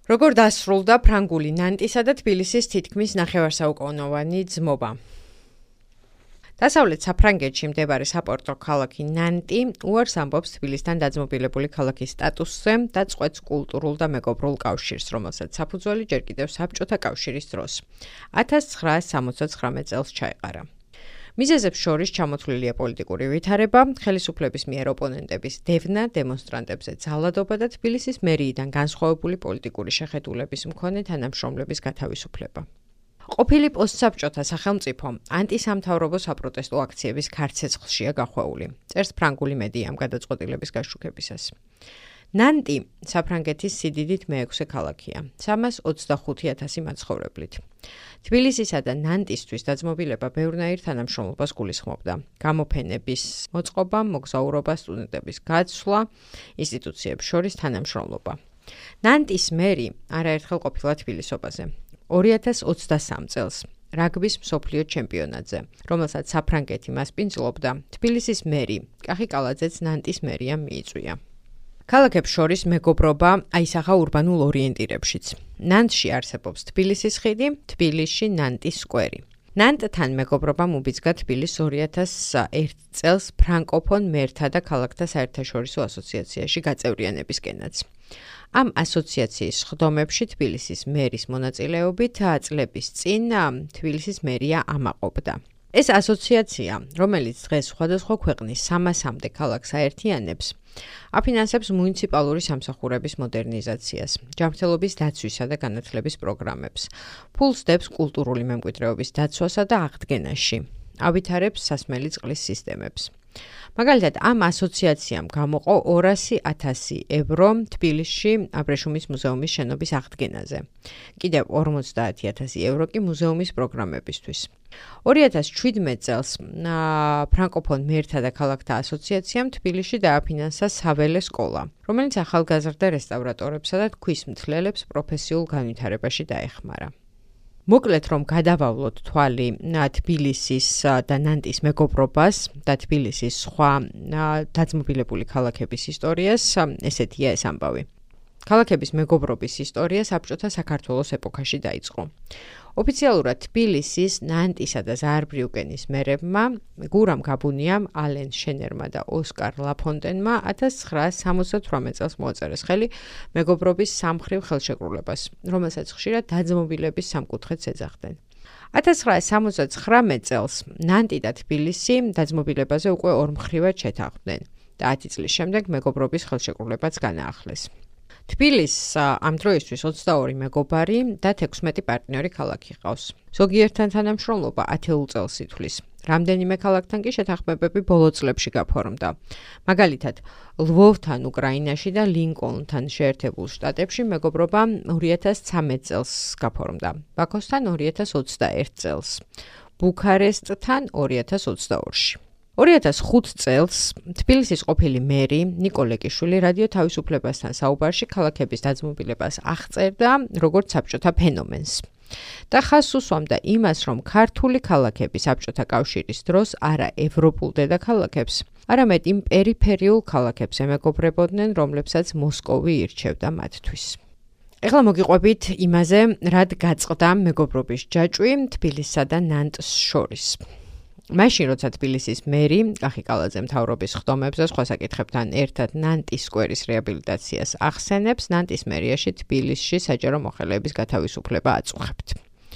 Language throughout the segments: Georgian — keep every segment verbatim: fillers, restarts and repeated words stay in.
როგორ დასრულდა ფრანგული ნანტისა და თბილისის თითქმის ნახევარსაუკუნოვანი ძმობა. დასავლეთ საფრანგეთში მდებარე საპორტო ქალაქი ნანტი უარს ამბობს თბილისთან დაძმობილებული ქალაქის სტატუსზე და წყვეტს კულტურულ და მეგობრულ კავშირს, რომელსაც საფუძველი ჯერ კიდევ საბჭოთა კავშირის დროს ათას ცხრაას სამოცდათხრამეტ წელს ჩაეყარა. მიზეზებს შორის ჩამოთვლილია პოლიტიკური ვითარება, ხელისუფლების მიერ ოპონენტების დევნა, დემონსტრანტებზე ძალადობა და თბილისის მერიიდან განსხვავებული პოლიტიკური შეხედულების მქონე თანამშრომლების გათავისუფლება. ყოფილი პოსტსაბჭოთა სახელმწიფო ანტისამთავრობო საპროტესტო აქციების ქარცეცხლშია გახვეული, წერს ფრანგული მედია ამ გადაწყვეტილების გაშუქებისას. ნანტი საფრანგეთის სიდიდით მეექვსე ქალაქია, სამას ოცდახუთი ათასი მაცხოვრებლით. თბილისისა და ნანტისთვის დაძმობილება ბევრნაირ თანამშრომლობას გულისხმობდა. გამოფენების მოწყობა, მოგზაურობა, სტუდენტების გაცვლა, ინსტიტუციებს შორის თანამშრომლობა. ნანტის მერი არაერთხელ ყოფილა თბილისობაზე. ორი ათას ოცდასამ წელს რაგბის მსოფლიო ჩემპიონატზე, რომელსაც საფრანგეთი მასპინძლობდა, თბილისის მერი კახი კალაძეც ნანტის მერიამ მიიწვია. ქალაქებს შორის მეგობრობა აისახა ურბანულ ორიენტირებშიც. ნანტში არსებობს თბილისის ხიდი, თბილისში ნანტის სკვერი. ნანტთან მეგობრობამ უბიძგა თბილისს ორი ათას ერთ წელს ფრანკოფონ მერთა და ქალაქთა საერთაშორისო ასოციაციაში გაწევრიანებისკენაც. ამ ასოციაციის სხდომებში თბილისის მერის მონაწილეობით წლების წინ თბილისის მერია ამაყობდა. ეს ასოციაცია, რომელიც დღეს სხვადასხვა ქვეყნის სამასამდე ქალაქს აერთიანებს, აფინანსებს მუნიციპალური სამსახურების მოდერნიზაციას, ჯანმრთელობის დაცვისა და განათლების პროგრამებს, ფულს დებს კულტურული მემკვიდრეობის დაცვასა და აღდგენაში, ავითარებს სასმელი წყლის სისტემებს. მაგალითად, ამ ასოციაციამ გამოყო ორასი ათასი ევრო თბილისში აბრეშუმის მუზეუმის შენობის აღდგენაზე. კიდევ ორმოცდაათი ათასი ევრო კი მუზეუმის პროგრამებისთვის. ორი ათას ჩვიდმეტ წელს ფრანკოფონ მერთა და ქალაქთა ასოციაციამ თბილისში დააფინანსა საველე სკოლა, რომელიც ახალგაზრდა რესტავრატორებსა და ქვის მთლელებს პროფესიულ განვითარებაში დაეხმარა. მოკლედ რომ გადავავლოთ თვალი თბილისის და ნანტის მეგობრობას და თბილისის სხვა დაძმობილებული ქალაქების ისტორიას, ესეთია ეს ამბავი. ქალაქების მეგობრობის ისტორია საბჭოთა საქართველოს ეპოქაში დაიწყო. ოფიციალურად თბილისის, ნანტისა და ზაარბრიუკენის მერებმა, გურამ გაბუნიამ, ალენ შენერმა და ოსკარ ლაფონტენმა ათას ცხრაას სამოცდათვრამეტ წელს მოაწერეს ხელი მეგობრობის სამმხრივ ხელშეკრულებას, რომელსაც ხშირად დაძმობილების სამკუთხედს ეძახდნენ. ათას ცხრაას სამოცდათხრამეტ წელს ნანტი და თბილისი დაძმობილებაზე უკვე ორმხრივად შეთანხმდნენ და ათი წლის შემდეგ მეგობრობის ხელშეკრულებაც განაახლეს. თბილისს ამ დროისთვის ოცდაორი მეგობარი და თექვსმეტი პარტნიორი ქალაქი ყავს. ზოგიერთთან თანამშრომლობა ათეულ წელს ითვლის. რამდენიმე ქალაქთან კი შეთანხმებები ბოლო წლებში გაფორმდა. მაგალითად, ლვოვთან უკრაინაში და ლინკოლნთან შეერთებულ შტატებში მეგობრობა ორი ათას ცხრამეტ წელს გაფორმდა. ბაქოსთან ორი ათას ოცდაერთ წელს. ბუქარესტთან ორი ათას ოცდაორში. ორი ათას ხუთ წელს თბილისის ყოფილი მერი ნიკოლე კიშვილი რადიო თავისუფლებასთან საუბარში ქალაქების დაძმობილებას აღწერდა როგორც საბჭოთა ფენომენს და ხაზს უსვამდა იმას, რომ ქართული ქალაქები საბჭოთა კავშირის დროს არა ევროპულ დედაქალაქებს, არამედ იმ პერიფერიულ ქალაქებს ემეგობრებოდნენ, რომლებსაც მოსკოვი ირჩევდა მათთვის. ეხლა მოგიყვებით იმაზე, რად გაწყდა მეგობრობის ჯაჭვი თბილისსა და ნანტს შორის. მაშინ, როცა თბილისის მერი კახი კალაძე მთავრობის სხდომებზე სხვა საკითხებთან ერთად ნანტის სკვერის რეაბილიტაციას ახსენებს, ნანტის მერიაში თბილისში საჯარო მოხელეების გათავისუფლება აწუხებთ.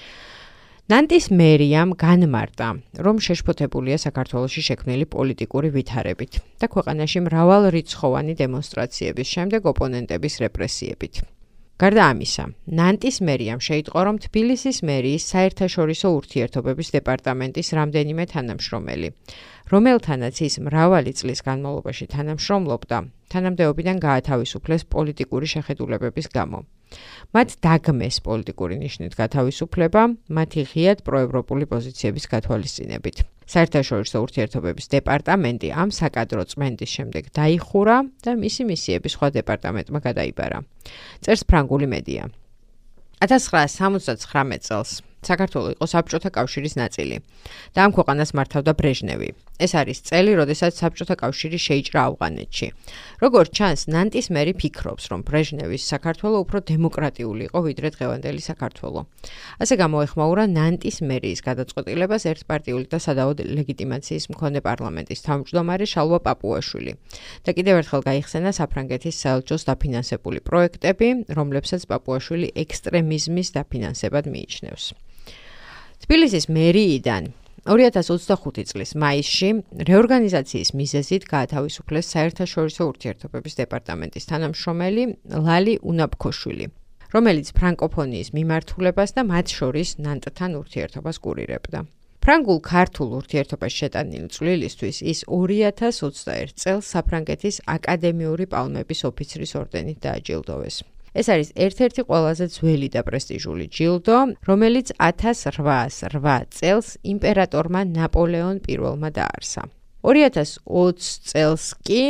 ნანტის მერიამ განმარტა, რომ შეშფოთებულია საქართველოში შექმნილი პოლიტიკური ვითარებით და ქვეყანაში მრავალრიცხოვანი დემონსტრაციების შემდეგ ოპონენტების რეპრესიებით. გარდა ამისა, ნანტის მერიამ შეიტყო, რომ თბილისის მერიის საერთაშორისო ურთიერთობების დეპარტამენტის რამდენიმე თანამშრომელი, რომელთანაც ის მრავალი წლის განმავლობაში თანამშრომლობდა, თანამდებობიდან გაათავისუფლეს პოლიტიკური შეხედულებების გამო. მათ დაგმეს პოლიტიკური ნიშნით გათავისუფლება, მათი ღიად პროევროპული პოზიციების გათვალისწინებით. საერთაშორისო ურთიერთობების დეპარტამენტი ამ საკადრო წმენდის შემდეგ დაიხურა და მისი მისიები სხვა დეპარტამენტმა გადაიბარა, წერს ფრანგული მედია. ათას ცხრაას სამოცდათხრამეტ წელს საქართველო იყო საბჭოთა კავშირის ნაწილი და ამ ქვეყანას მართავდა ბრეჟნევი. ეს არის წელი, როდესაც საბჭოთა კავშირი შეიჭრა ავღანეთში. როგორც ჩანს, ნანტის მერი ფიქრობს, რომ ბრეჟნევის საქართველო უფრო დემოკრატიული იყო ვიდრე დღევანდელი საქართველო. ასე გამოეხმაურა ნანტის მერიის გადაწყვეტილებას ერთპარტიული და სადავო ლეგიტიმაციის მქონე პარლამენტის თავმჯდომარე შალვა პაპუაშვილი. და კიდევ ერთხელ გაიხსენა საფრანგეთის საელჩოს დაფინანსებული პროექტები, რომლებსაც პაპუაშვილი ექსტრემიზმის დაფინანსებად მიიჩნევს. თბილისის მერიიდან ორი ათას ოცდახუთი წლის მაისში რეორგანიზაციის მიზეზით გაათავისუფლეს საერთაშორისო ურთიერთობების დეპარტამენტის თანამშრომელი ლალი უნაფქოშვილი, რომელიც ფრანკოფონიის მიმართულებას და მათ შორის ნანტთან ურთიერთობას კურირებდა. ფრანგულ-ქართულ ურთიერთობაში შეტანილი წვლილისთვის ის ორი ათას ოცდაერთ წელს საფრანგეთის აკადემიური პალმების ოფიცრის ორდენით დააჯილდოვეს. ეს არის ერთ-ერთი ყველაზე ძველი და პრესტიჟული ჯილდო, რომელიც ათას რვაას რვა წელს იმპერატორმა ნაპოლეონ პირველმა დააარსა. ორი ათას ოცი წელს კი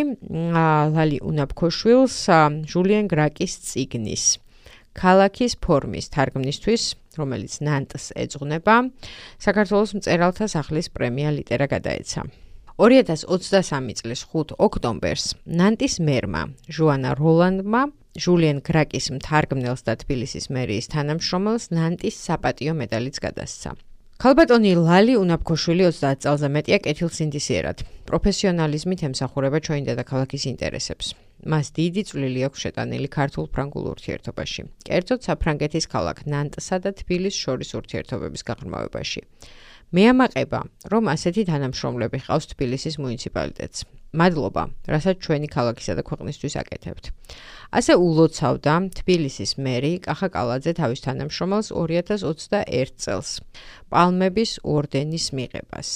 ლალი უნაფქოშვილს ჟულიან გრაკის წიგნის ქალაქის ფორმის თარგმნისთვის, რომელიც ნანტს ეძღვნება, საქართველოს მწერალთა სახლის პრემია ლიტერა გადაეცა. ორი ათას ოცდასამი წლის ხუთ ოქტომბერს ნანტის მერმა ჟუანა როლანდმა ჟულიან გრაკის მთარგმნელს და თბილისის მერიის თანამშრომელს ნანტის საპატიო მედალიც გადასცა. ქალბატონი ლალი უნაფქოშვილი ოცდაათ წელზე მეტია კეთილსინდისიერად. პროფესიონალიზმით ემსახურება ჩვენი დედაქალაქის ინტერესებს. მას დიდი წვლილი აქვს შეტანილი ქართულ-ფრანგულ ურთიერთობაში, კერძოდ საფრანგეთის ქალაქ ნანტსა და თბილისს შორის ურთიერთობების გაღრმავებაში. მეამაყება, რომ ასეთი თანამშრომლები ჰყავს თბილისის მუნიციპალიტეტს. მადლობა, რასაც ჩვენი ქალაქისა და ქვეყნისთვის აკეთებთ. ასე ულოცავდა თბილისის მერი კახა კალაძე თავის თანამშრომელს ორი ათას ოცდაერთ წელს პალმების ორდენის მიღებას.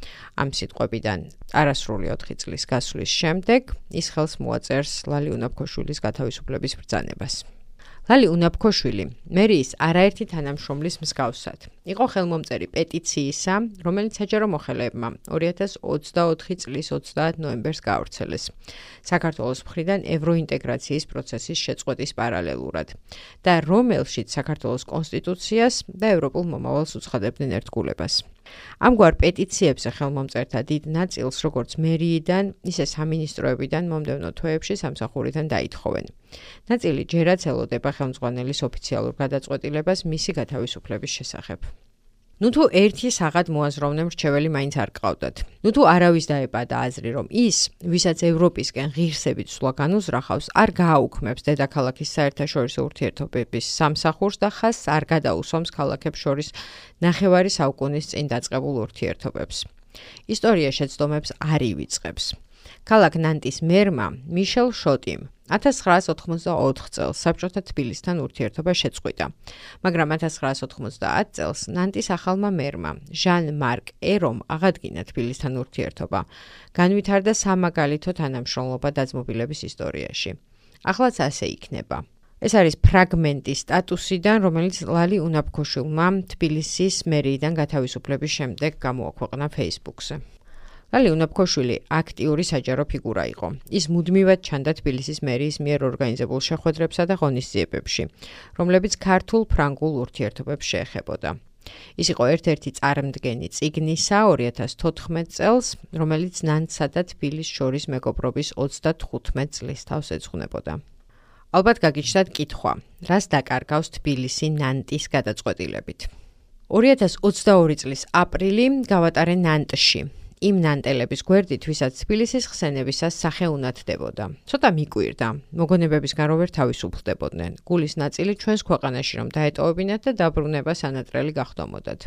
ამ სიტყვებიდან არასრული ოთხი წლის გასვლის შემდეგ ის ხელს მოაწერს ლალი უნაფქოშვილის გათავისუფლების ბრძანებას. ლალი უნაფქოშვილი მერიის არაერთი თანამშრომლის მსგავსად იყო ხელმომწერი პეტიციისა, რომელიც საჯარო მოხელეებმა ორი ათას ოცდაოთხი წლის ოცდაათ ნოემბერს გაავრცელეს საქართველოს მხრიდან ევროინტეგრაციის პროცესის შეწყვეტის პარალელურად და რომელშიც საქართველოს კონსტიტუციას და ევროპულ მომავალს უცხადებდნენ ერთგულებას. ამგვარ პეტიციებზე ხელმომწერთა დიდ ნაწილს, როგორც მერიიდან, ისე სამინისტროებიდან მომდევნო თვეებში სამსახურიდან დაითხოვენ. ნაწილი ჯერაც ელოდება ხელმძღვანელის ოფიციალურ გადაწყვეტილებას მისი გათავისუფლების შესახებ. ნუ თუ ერთი საღად მოაზროვნე მრჩეველი მაინც არ გყავდათ. ნუ თუ არავის დაებადა აზრი, რომ ის, ვისაც ევროპისკენ ღირსებით სვლა განუზრახავს, არ გააუქმებს დედაქალაქის საერთაშორისო ურთიერთობების სამსახურს და ხაზს არ გადაუსვამს ქალაქებს შორის ნახევარი საუკუნის წინ დაწყებულ ურთიერთობებს. ისტორია შეცდომებს არ ივიწყებს. ქალაქ ნანტის მერმა მიშელ შოტიმ ათას ცხრაას ოთხმოცდაოთხ წელს საბჭოთა თბილისთან ურთიერთობა შეწყვიტა, მაგრამ ათას ცხრაას ოთხმოცდაათ წელს ნანტის ახალმა მერმა ჟან მარკ ერომ აღადგინა თბილისთან ურთიერთობა, განვითარდა სამაგალითო თანამშრომლობა დაძმობილების ისტორიაში. ახლაც ასე იქნება. ეს არის ფრაგმენტი სტატუსიდან, რომელიც ლალი უნაფქოშვილმა თბილისის მერიიდან გათავისუფლების შემდეგ გამოაქვეყნა Facebook-ზე. ლალი უნაფქოშვილი აქტიური საჯარო ფიგურა იყო. ის მუდმივად ჩანდა თბილისის მერიის მიერ ორგანიზებულ შეხვედრებსა და ღონისძიებებში, რომლებიც ქართულ-ფრანგულ ურთიერთობებს შეეხებოდა. ის იყო ერთ-ერთი წარმდგენი წიგნისა ორი ათას თოთხმეტ წელს, რომელიც ნანტსა და თბილისს შორის მეგობრობის ოცდათხუთმეტ წლის თავს ეძღვნებოდა. ალბათ გაგიჩნდათ კითხვა, რას დაკარგავს თბილისი ნანტის გადაწყვეტილებით. ორი ათას ოცდაორი წლის აპრილი გავატარე ნანტში. იმ ნანტელების გვერდით, ვისაც თბილისის ხსენებისას სახე უნათდებოდა. ცოტა მიკვირდა, მოგონებებისგან რომ ვერ თავისუფლდებოდნენ. გულის ნაწილი ჩვენს ქვეყანაში რომ დაეტოვებინათ და დაბრუნება სანატრელი გახდომოდათ.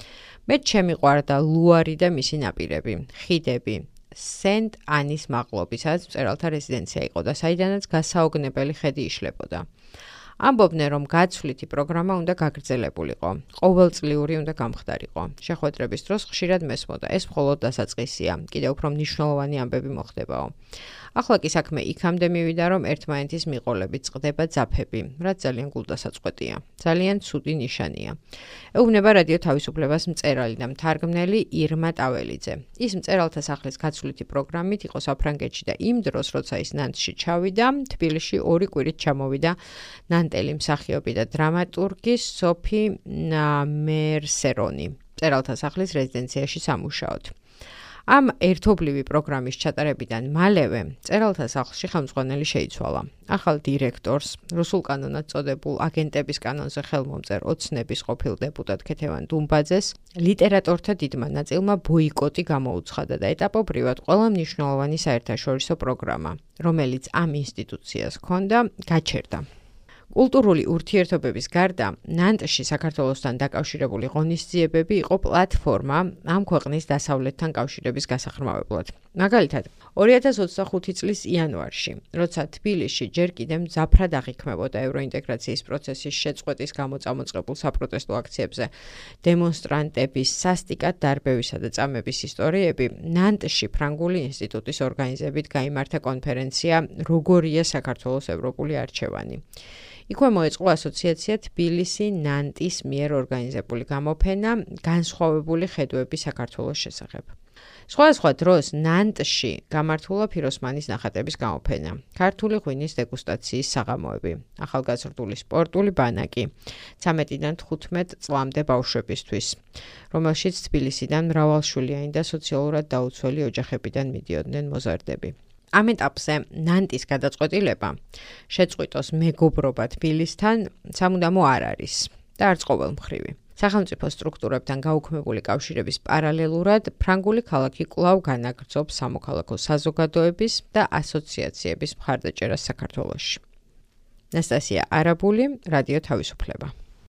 მე შემიყვარდა ლუარი და მისი ნაპირები, ხიდები, სენტ ანის მაღლობი, სადაც მწერალთა რეზიდენცია იყო და საიდანაც გასაოგნებელი ხედი იშლებოდა. ამბობდნენ, რომ გაცვლითი პროგრამა უნდა გაგრძელებულიყო, ყოველწლიური უნდა გამხდარიყო. შეხვედრების დროს ხშირად მესმოდა, ეს მხოლოდ დასაწყისია, კიდევ უფრო მნიშვნელოვანი ამბები მოხდებაო. ახლა კი საქმე იქამდე მივიდა, რომ ერთმანეთის მიყოლებით წყდება ძაფები, რაც ძალიან გულდასაწყვეტია. ძალიან ცუდი ნიშანია. ეუბნება რადიო თავისუფლებას მწერალი და მთარგმნელი ირმა ტაველიძე. ის მწერალთა სახლის გაცვლითი პროგრამით იყო საფრანგეთში და იმ დროს, როცა ის ნანტში ჩავიდა, თბილისში ორი კვირით ჩამოვიდა ნანტელი მსახიობი და დრამატურგი სოფი მერსერონი, მწერალთა სახლის რეზიდენციაში სამუშაოდ. ამ ერთობლივი პროგრამის ჩატარებიდან მალევე მწერალთა სახლში ხელმძღვანელი შეიცვალა. ახალ დირექტორს, რუსულ კანონად წოდებულ აგენტების კანონზე ხელმომწერ ოცნების ყოფილ დეპუტატ ქეთევან დუმბაძეს ლიტერატორთა დიდმა ნაწილმა ბოიკოტი გამოუცხადა და ეტაპობრივად ყველა მნიშვნელოვანი საერთაშორისო პროგრამა, რომელიც ამ ინსტიტუციას ჰქონდა, გაჩერდა. კულტურული ურთიერთობების გარდა ნანტში საქართველოსთან დაკავშირებული ღონისძიებები იყო პლატფორმა ამ ქვეყნის დასავლეთთან კავშირების გასახმარებლად. მაგალითად, ორი ათას ოცდახუთი წლის იანვარში, როცა თბილისში ჯერ კიდევ მძაფრად აღიქმებოდა ევროინტეგრაციის პროცესის შეწყვეტის გამო წამოწყებულ საპროტესტო აქციებზე დემონსტრანტების სასტიკად დარბევისა და წამების ისტორიები, ნანტში ფრანგული ინსტიტუტის ორგანიზებით გაიმართა კონფერენცია „როგორია საქართველოს ევროპული არჩევანი“. იქვე მოეწყო ასოციაცია თბილისი-ნანტის მიერ ორგანიზებული გამოფენა განსხვავებული ხედვები საქართველოს შესახებ. სხვადასხვა დროს ნანტში გამართულა ფიროსმანის ნახატების გამოფენა, ქართული ღვინის დეგუსტაციის საღამოები, ახალგაზრდული სპორტული ბანაკი ცამეტიდან თხუთმეტ წლამდე ბავშვებისთვის, რომელშიც თბილისიდან მრავალშვილიანი და სოციალურად დაუცველი ოჯახებიდან მიდიოდნენ მოზარდები. ამ ეტაპზე ნანტის გადაწყვეტილება შეწყვიტოს მეგობრობა თბილისთან სამუდამო არ არის და არც ყოველმხრივი. სახელმწიფო სტრუქტურებთან გაუქმებული კავშირების პარალელურად ფრანგული ქალაქი კვლავ განაგრძობს სამოქალაქო საზოგადოების და ასოციაციების მხარდაჭერას საქართველოში. ნასტასია არაბული, რადიო თავისუფლება.